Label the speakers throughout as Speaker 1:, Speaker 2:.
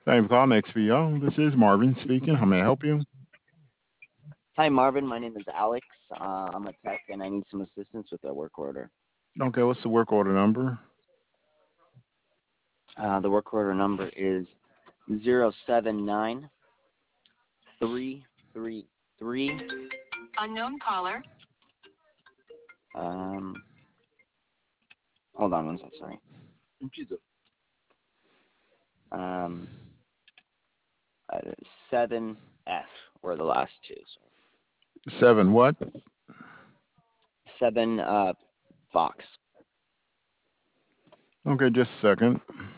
Speaker 1: Thank you for calling XPO. This is Marvin speaking. How may I help you?
Speaker 2: Hi, Marvin. My name is Alex. I'm a tech, and I need some assistance with a work order.
Speaker 1: Okay, what's the work order number?
Speaker 2: The work order number is 079333.
Speaker 3: Unknown caller.
Speaker 2: Um, hold on one second. Sorry. Um, 7F were the last two. So
Speaker 1: Seven what?
Speaker 2: 7 Fox.
Speaker 1: Okay, just a second.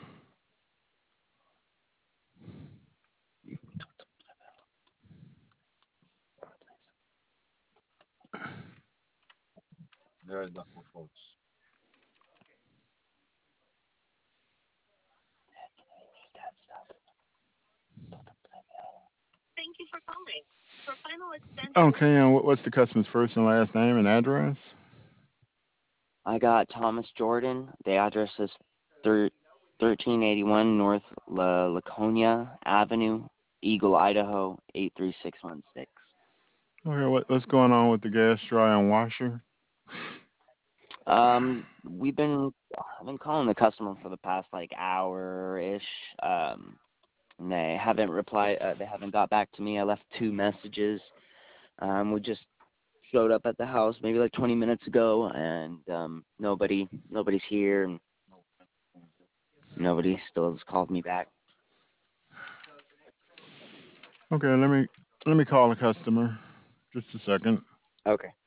Speaker 3: Thank you for calling. For final extension.
Speaker 1: Okay, and what's the customer's first and last name and address?
Speaker 2: I got Thomas Jordan. The address is 1381 North Laconia Avenue, Eagle, Idaho 83616.
Speaker 1: Okay, what's going on with the gas dryer and washer?
Speaker 2: I've been calling the customer for the past like hour-ish. And they haven't replied. They haven't got back to me. I left two messages. We just showed up at the house maybe like 20 minutes ago, and nobody's here, and nobody still has called me back.
Speaker 1: Okay, let me call the customer. Just a second.
Speaker 2: Okay.